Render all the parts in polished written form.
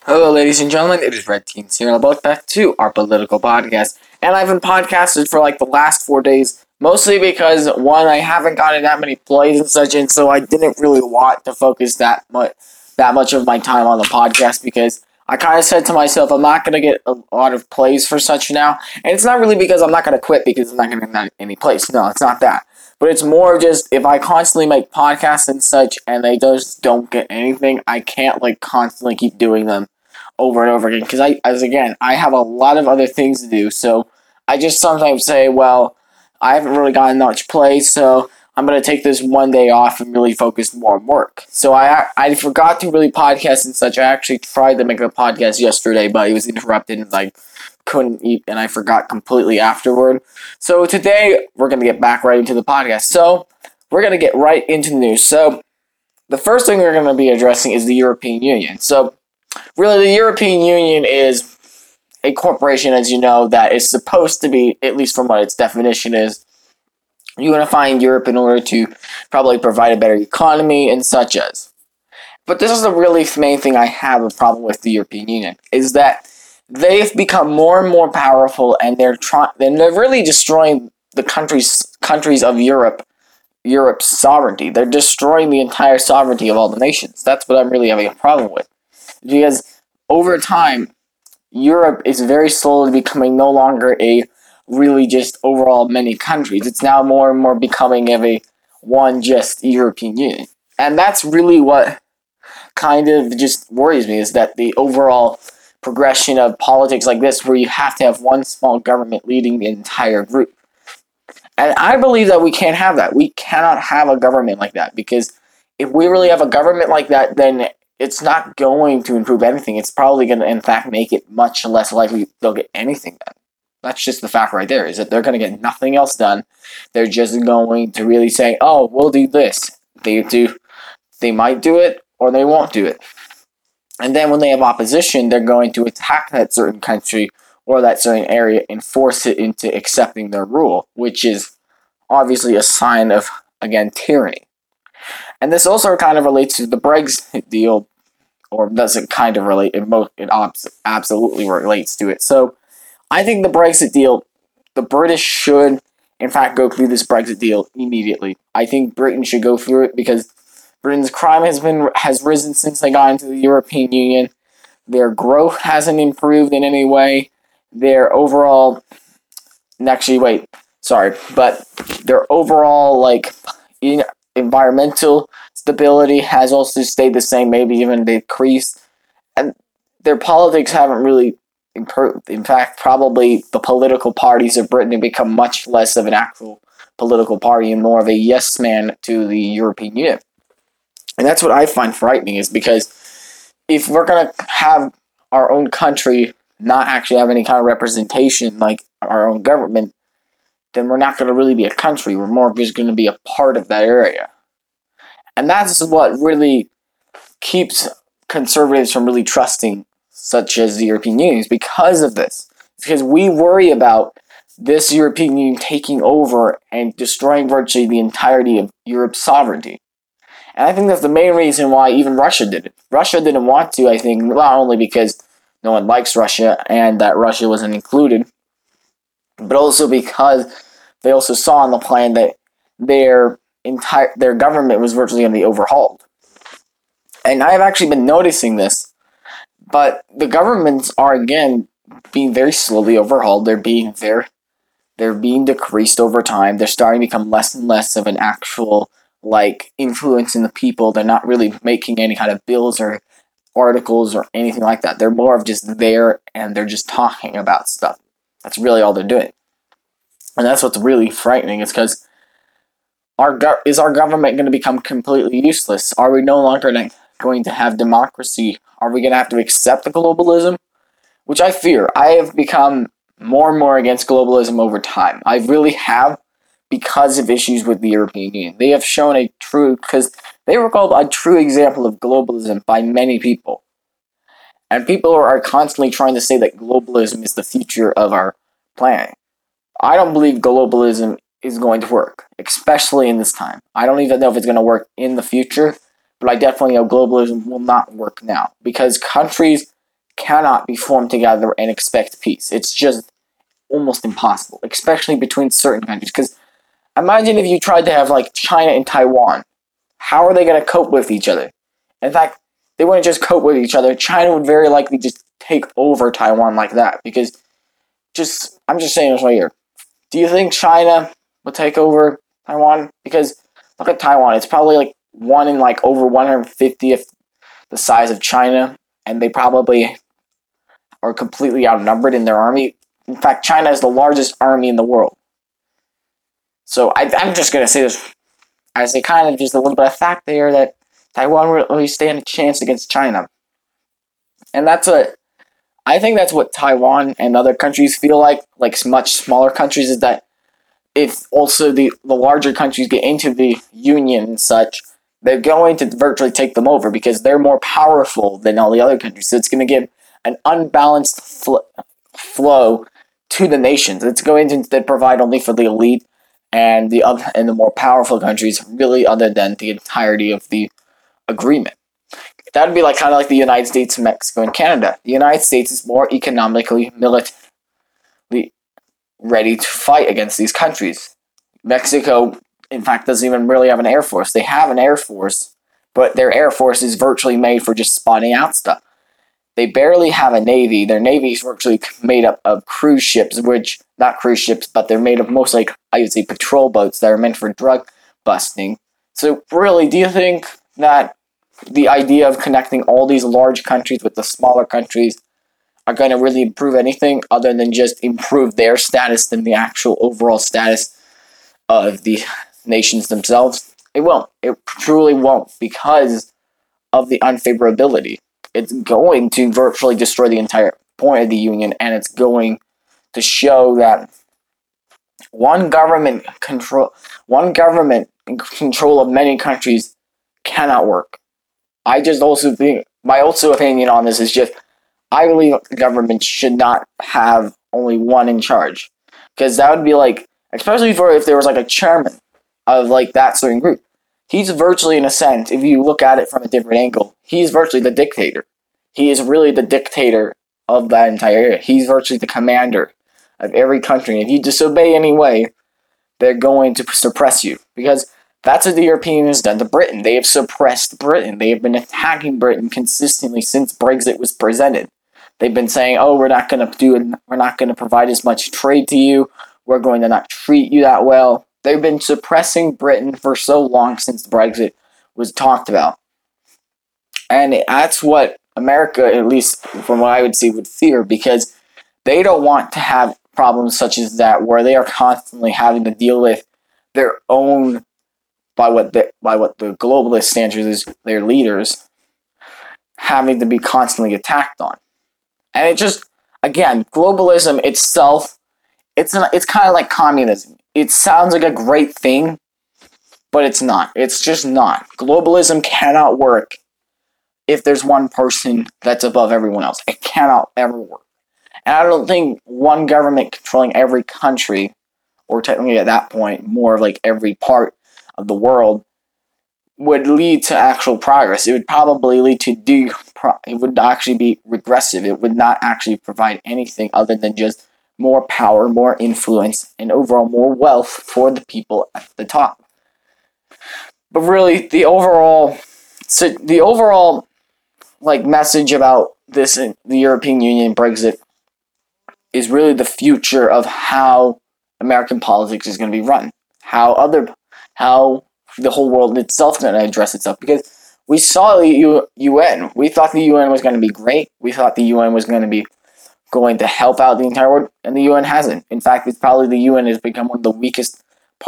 Hello, ladies and gentlemen. It is Red Teens here, and welcome back to our political podcast. And I've been podcasted for like the last 4 days, mostly because one, I haven't gotten that many plays and such, and so I didn't really want to focus that much of my time on the podcast because I kind of said to myself, I'm not going to get a lot of plays for such now. And it's not really because I'm not going to quit because I'm not going to get any plays. No, it's not that. But it's more just if I constantly make podcasts and such and they just don't get anything, I can't constantly keep doing them over and over again because I have a lot of other things to do. So I just sometimes say, well, I haven't really gotten much play, so I'm going to take this one day off and really focus more on work. So I forgot to really podcast and such. I actually tried to make a podcast yesterday, but it was interrupted and I couldn't eat, and I forgot completely afterward. So today, we're going to get back right into the podcast. So we're going to get right into the news. So the first thing we're going to be addressing is the European Union. So really, the European Union is a corporation, as you know, that is supposed to be, at least from what its definition is, unifying Europe in order to probably provide a better economy and such as. But this is the really main thing I have a problem with the European Union, is that they've become more and more powerful, and they're really destroying the countries of Europe's sovereignty. They're destroying the entire sovereignty of all the nations. That's what I'm really having a problem with. Because over time, Europe is very slowly becoming no longer a really just overall many countries. It's now more and more becoming of a one just European Union. And that's really what kind of just worries me, is that the overall progression of politics like this, where you have to have one small government leading the entire group. And I believe that we can't have that. We cannot have a government like that, because if we really have a government like that, then it's not going to improve anything. It's probably going to, in fact, make it much less likely they'll get anything done. That's just the fact right there, is that they're going to get nothing else done. They're just going to really say, oh, we'll do this. They might do it, or they won't do it. And then when they have opposition, they're going to attack that certain country or that certain area and force it into accepting their rule, which is obviously a sign of, again, tyranny. And this also kind of relates to the Brexit deal, or doesn't kind of relate, it absolutely relates to it. So I think the Brexit deal, the British should, in fact, go through this Brexit deal immediately. I think Britain should go through it because Britain's crime has risen since they got into the European Union. Their growth hasn't improved in any way. Their overall, their overall environmental stability has also stayed the same, maybe even decreased. And their politics haven't really improved. In fact, probably the political parties of Britain have become much less of an actual political party and more of a yes man to the European Union. And that's what I find frightening, is because if we're going to have our own country not actually have any kind of representation like our own government, then we're not going to really be a country. We're more just going to be a part of that area. And that's what really keeps conservatives from really trusting such as the European Union, is because of this. It's because we worry about this European Union taking over and destroying virtually the entirety of Europe's sovereignty. And I think that's the main reason why even Russia did it. Russia didn't want to, I think, not only because no one likes Russia and that Russia wasn't included, but also because they also saw in the plan that their government was virtually going to be overhauled. And I've actually been noticing this, but the governments are, again, being very slowly overhauled. They're being decreased over time. They're starting to become less and less of an actual influence in the people. They're not really making any kind of bills or articles or anything like that. They're more of just there, and they're just talking about stuff. That's really all they're doing. And that's what's really frightening, is because is our government going to become completely useless? Are we no longer going to have democracy? Are we going to have to accept the globalism? Which I fear. I have become more and more against globalism over time. I really have, because of issues with the European Union. They have shown because they were called a true example of globalism by many people. And people are constantly trying to say that globalism is the future of our planet. I don't believe globalism is going to work, especially in this time. I don't even know if it's going to work in the future, but I definitely know globalism will not work now, because countries cannot be formed together and expect peace. It's just almost impossible, especially between certain countries. Because imagine if you tried to have like China and Taiwan. How are they going to cope with each other? In fact, they wouldn't just cope with each other. China would very likely just take over Taiwan like that. Because I'm just saying this right here. Do you think China would take over Taiwan? Because look at Taiwan. It's probably like one in like over 150th the size of China. And they probably are completely outnumbered in their army. In fact, China is the largest army in the world. So I'm just going to say this as a kind of just a little bit of fact there that Taiwan will really stand a chance against China. And I think that's what Taiwan and other countries feel like much smaller countries, is that if also the larger countries get into the union and such, they're going to virtually take them over because they're more powerful than all the other countries. So it's going to give an unbalanced flow to the nations. It's going to instead provide only for the elite and the more powerful countries, really, other than the entirety of the agreement. That would be kind of like the United States, Mexico, and Canada. The United States is more economically, militarily ready to fight against these countries. Mexico, in fact, doesn't even really have an air force. They have an air force, but their air force is virtually made for just spotting out stuff. They barely have a navy. Their navy is virtually made up of cruise ships, not cruise ships, but they're made of mostly, I would say, patrol boats that are meant for drug busting. So really, do you think that the idea of connecting all these large countries with the smaller countries are going to really improve anything other than just improve their status than the actual overall status of the nations themselves? It won't. It truly won't, because of the unfavorability. It's going to virtually destroy the entire point of the union, and it's going to show that one government in control of many countries cannot work. I just also think, my opinion on this is just, I believe the government should not have only one in charge. Because that would be especially if there was a chairman of that certain group. He's virtually, in a sense, if you look at it from a different angle, he's virtually the dictator. He is really the dictator of that entire area. He's virtually the commander of every country. If you disobey anyway, they're going to suppress you. Because that's what the European has done to Britain. They have suppressed Britain. They have been attacking Britain consistently since Brexit was presented. They've been saying, "Oh, we're not going to provide as much trade to you. We're going to not treat you that well." They've been suppressing Britain for so long since Brexit was talked about. And that's what America, at least from what I would see, would fear, because they don't want to have problems such as that, where they are constantly having to deal with their own, by what the globalist standards is, their leaders having to be constantly attacked on. And it just, again, globalism itself, it's kind of like communism. It sounds like a great thing, but it's not. It's just not. Globalism cannot work if there's one person that's above everyone else. It cannot ever work. And I don't think one government controlling every country, or technically at that point, more of every part of the world, would lead to actual progress. It would probably lead to it would actually be regressive. It would not actually provide anything other than just more power, more influence, and overall more wealth for the people at the top. But really, the overall message about this in the European Union, Brexit, is really the future of how American politics is going to be run. How the whole world itself is going to address itself. Because we saw the UN. We thought the UN was going to be great. We thought the UN was going to help out the entire world, and the UN hasn't. In fact, it's probably the UN has become one of the weakest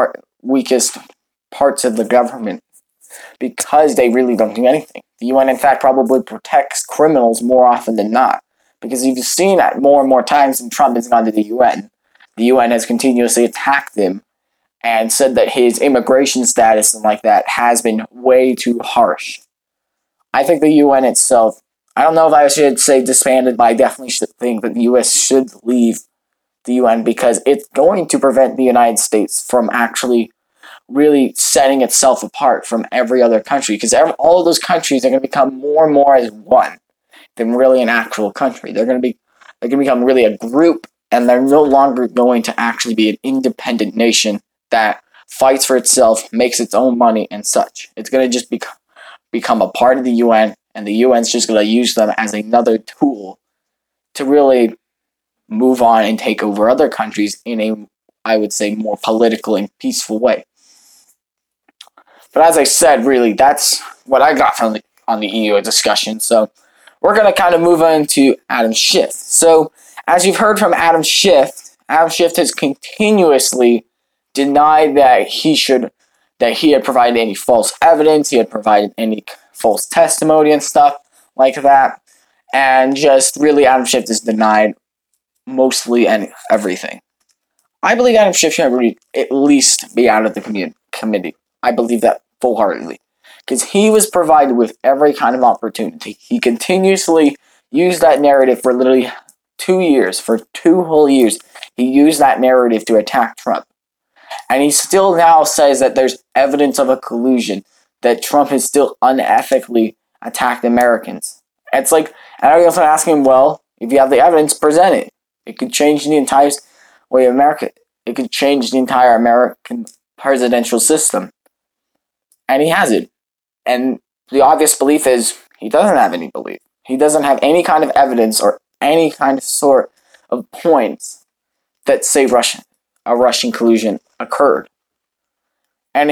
parts of the government, because they really don't do anything. The UN, in fact, probably protects criminals more often than not, because you've seen that more and more times when Trump has gone to the UN has continuously attacked him and said that his immigration status and that has been way too harsh. I think the UN itself, I don't know if I should say disbanded, but I definitely should think that the US should leave the UN, because it's going to prevent the United States from actually really setting itself apart from every other country, because all of those countries are going to become more and more as one. than really an actual country. They're going to become really a group, and they're no longer going to actually be an independent nation that fights for itself, makes its own money, and such. It's going to just become a part of the UN, and the UN's just going to use them as another tool to really move on and take over other countries in a, I would say, more political and peaceful way. But as I said, really, that's what I got from on the EU discussion. So we're going to kind of move on to Adam Schiff. So as you've heard from Adam Schiff has continuously denied that he had provided any false evidence, he had provided any false testimony and stuff like that. And just really Adam Schiff has denied mostly and everything. I believe Adam Schiff should at least be out of the committee. I believe that full-heartedly. Because he was provided with every kind of opportunity. He continuously used that narrative for literally 2 years. For 2 whole years, he used that narrative to attack Trump. And he still now says that there's evidence of a collusion, that Trump has still unethically attacked Americans. It's like, and I was asking him, well, if you have the evidence, present it. It could change the entire way of America. It could change the entire American presidential system. And he hasn't. And the obvious belief is he doesn't have any belief. He doesn't have any kind of evidence or any kind of sort of points that say a Russian collusion occurred. And I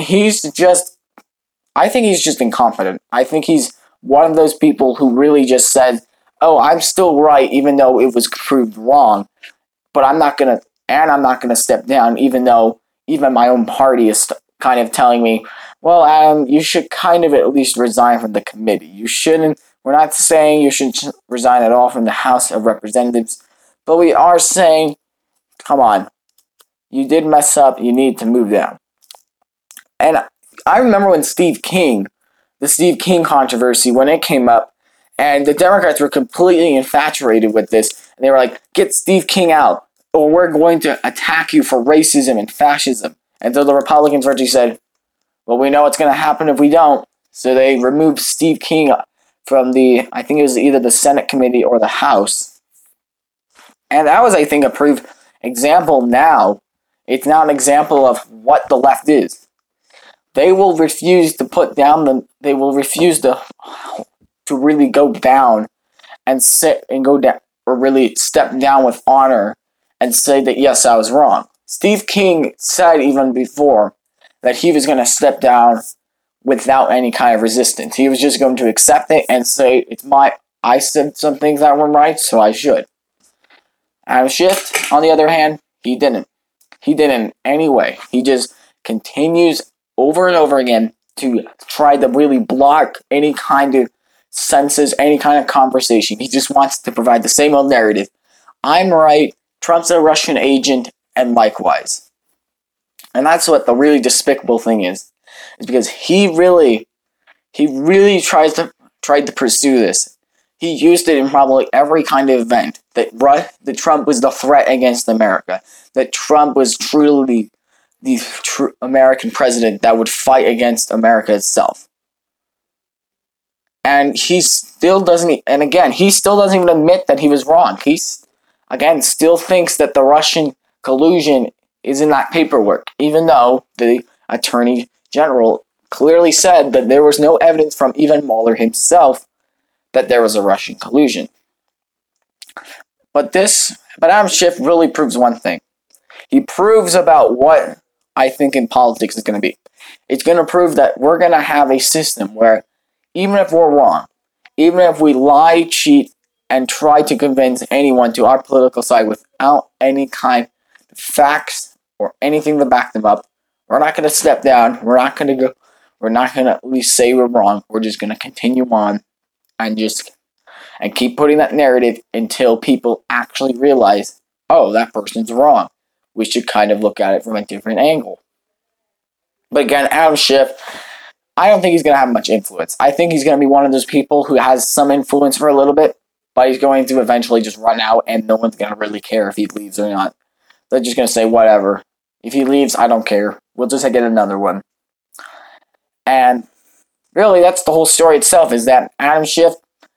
think he's just incompetent. I think he's one of those people who really just said, oh, I'm still right even though it was proved wrong, but I'm not going to step down even though even my own party is kind of telling me, well, Adam, you should kind of at least resign from the committee. We're not saying you should resign at all from the House of Representatives, but we are saying, come on, you did mess up, you need to move down. And I remember when the Steve King controversy, when it came up, and the Democrats were completely infatuated with this, and they were like, get Steve King out, or we're going to attack you for racism and fascism. And so the Republicans virtually said, well, we know what's going to happen if we don't. So they removed Steve King from I think it was either the Senate committee or the House. And that was, I think, a proof example now. It's now an example of what the left is. They will refuse to they will refuse to really go down and sit and go down, or really step down with honor and say that, yes, I was wrong. Steve King said even before that he was going to step down without any kind of resistance. He was just going to accept it and say, I said some things that were right, so I should. Adam Schiff, on the other hand, he didn't. He didn't in any way. He just continues over and over again to try to really block any kind of senses, any kind of conversation. He just wants to provide the same old narrative. I'm right, Trump's a Russian agent, and likewise. And that's what the really despicable thing is because he really tried to pursue this. He used it in probably every kind of event that Trump was the threat against America, that Trump was truly the American president that would fight against America itself. And he still doesn't even admit that he was wrong. Still thinks that the Russian collusion is in that paperwork, even though the Attorney General clearly said that there was no evidence from even Mueller himself that there was a Russian collusion. But Adam Schiff really proves one thing. He proves about what I think in politics is going to be. It's going to prove that we're going to have a system where even if we're wrong, even if we lie, cheat, and try to convince anyone to our political side without any kind of facts or anything to back them up, we're not going to step down. We're not going to at least say we're wrong. We're just going to continue on and keep putting that narrative until people actually realize, oh, that person's wrong. We should kind of look at it from a different angle. But again, Adam Schiff, I don't think he's going to have much influence. I think he's going to be one of those people who has some influence for a little bit, but he's going to eventually just run out and no one's going to really care if he leaves or not. They're just going to say, whatever. If he leaves, I don't care. We'll just get another one. And really, that's the whole story itself, is that Adam Schiff,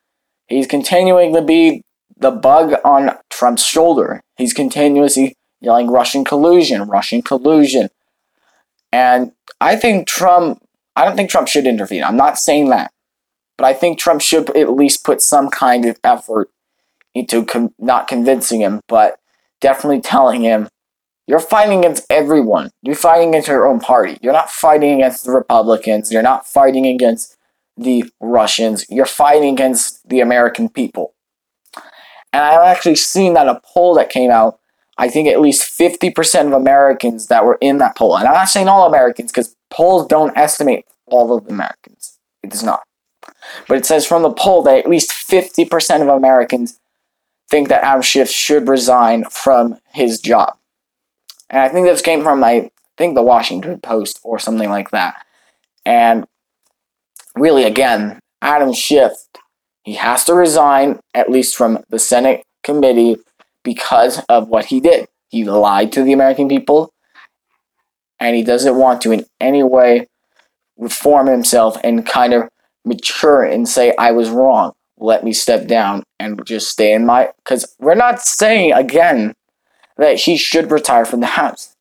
He's continuing to be the bug on Trump's shoulder. He's continuously yelling Russian collusion, Russian collusion. And I don't think Trump should intervene. I'm not saying that. But I think Trump should at least put some kind of effort into not convincing him, but definitely telling him, you're fighting against everyone. You're fighting against your own party. You're not fighting against the Republicans. You're not fighting against the Russians. You're fighting against the American people. And I've actually seen that a poll that came out, I think at least 50% of Americans that were in that poll. And I'm not saying all Americans, because polls don't estimate all of the Americans. It does not. But it says from the poll that at least 50% of Americans think that Adam Schiff should resign from his job. And I think this came from, the Washington Post or something like that. And really, again, Adam Schiff, he has to resign, at least from the Senate committee, because of what he did. He lied to the American people, and he doesn't want to in any way reform himself and kind of mature and say, I was wrong. Let me step down and just stay in my... Because we're not saying, again, that he should retire from the House.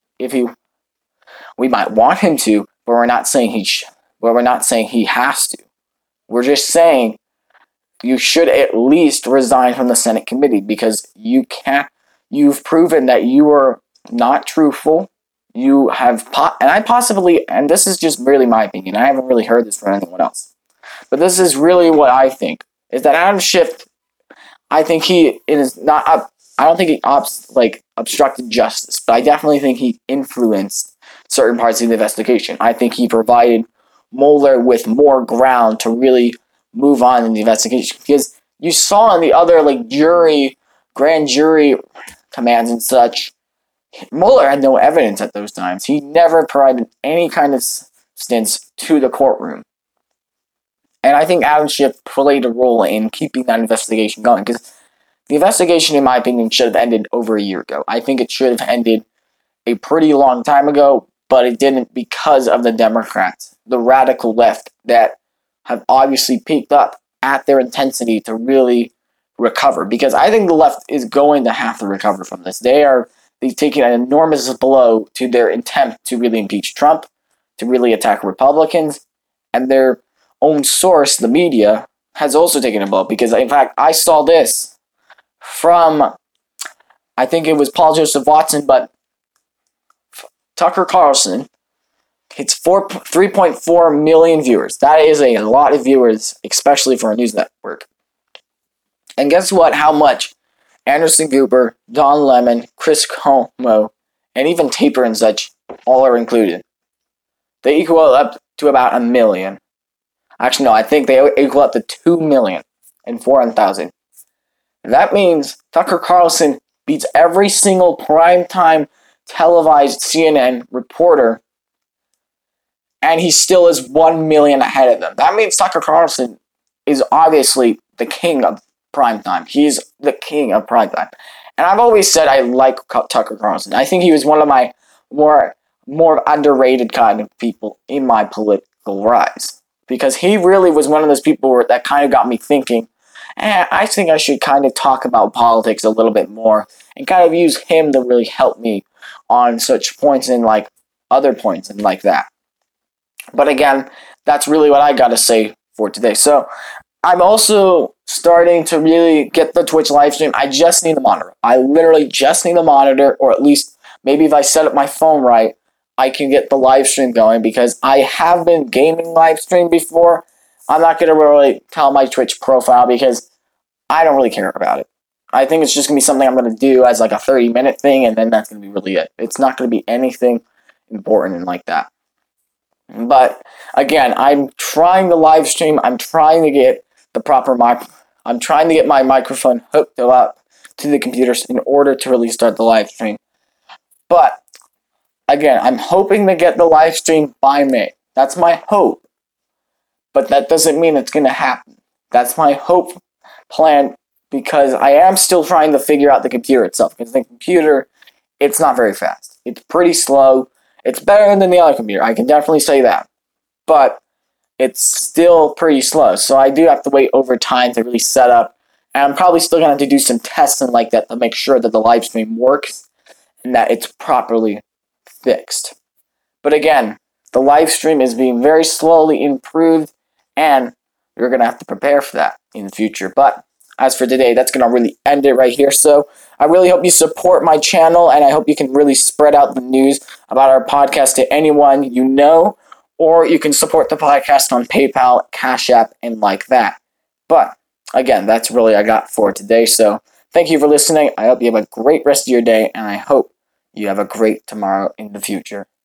We might want him to, but we're not saying he has to. We're just saying you should at least resign from the Senate committee, because you've proven that you are not truthful. You have, and this is just really my opinion, I haven't really heard this from anyone else, but this is really what I think, is that Adam Schiff, I think he is not up. I don't think he obstructed justice, but I definitely think he influenced certain parts of the investigation. I think he provided Mueller with more ground to really move on in the investigation, because you saw in the other grand jury commands and such, Mueller had no evidence at those times. He never provided any kind of substance to the courtroom. And I think Adam Schiff played a role in keeping that investigation going, because the investigation, in my opinion, should have ended over a year ago. I think it should have ended a pretty long time ago, but it didn't because of the Democrats, the radical left, that have obviously peaked up at their intensity to really recover. Because I think the left is going to have to recover from this. They've taken an enormous blow to their attempt to really impeach Trump, to really attack Republicans, and their own source, the media, has also taken a blow. Because, in fact, I saw this from, I think it was Paul Joseph Watson, but Tucker Carlson. It's 3.4 million viewers. That is a lot of viewers, especially for a news network. And guess what? How much Anderson Cooper, Don Lemon, Chris Cuomo, and even Taper and such all are included. They equal up to about 1 million. Actually, no, I think they equal up to 2,400,000. That means Tucker Carlson beats every single primetime televised CNN reporter, and he still is 1 million ahead of them. That means Tucker Carlson is obviously the king of primetime. He's the king of primetime. And I've always said I like Tucker Carlson. I think he was one of my more underrated kind of people in my political rise. Because he really was one of those people that kind of got me thinking, I think I should kind of talk about politics a little bit more and kind of use him to really help me on such points and other points and like that. But again, that's really what I got to say for today. So I'm also starting to really get the Twitch live stream. I just need a monitor. I literally just need a monitor, or at least maybe if I set up my phone right, I can get the live stream going, because I have been gaming live stream before. I'm not going to really tell my Twitch profile because I don't really care about it. I think it's just going to be something I'm going to do as a 30-minute thing, and then that's going to be really it. It's not going to be anything important and like that. But again, I'm trying to live stream. I'm trying to get the proper mic. I'm trying to get my microphone hooked up to the computers in order to really start the live stream. But again, I'm hoping to get the live stream by May. That's my hope. But that doesn't mean it's going to happen. That's my hope plan, because I am still trying to figure out the computer itself. Because the computer, it's not very fast. It's pretty slow. It's better than the other computer. I can definitely say that. But it's still pretty slow. So I do have to wait over time to really set up And I'm probably still going to have to do some tests and like that to make sure that the live stream works and that it's properly fixed. But again, the live stream is being very slowly improved, and you're going to have to prepare for that in the future. But as for today, that's going to really end it right here. So I really hope you support my channel, and I hope you can really spread out the news about our podcast to anyone you know, or you can support the podcast on PayPal, Cash App, and like that. But again, that's really I got for today. So thank you for listening. I hope you have a great rest of your day, and I hope you have a great tomorrow in the future.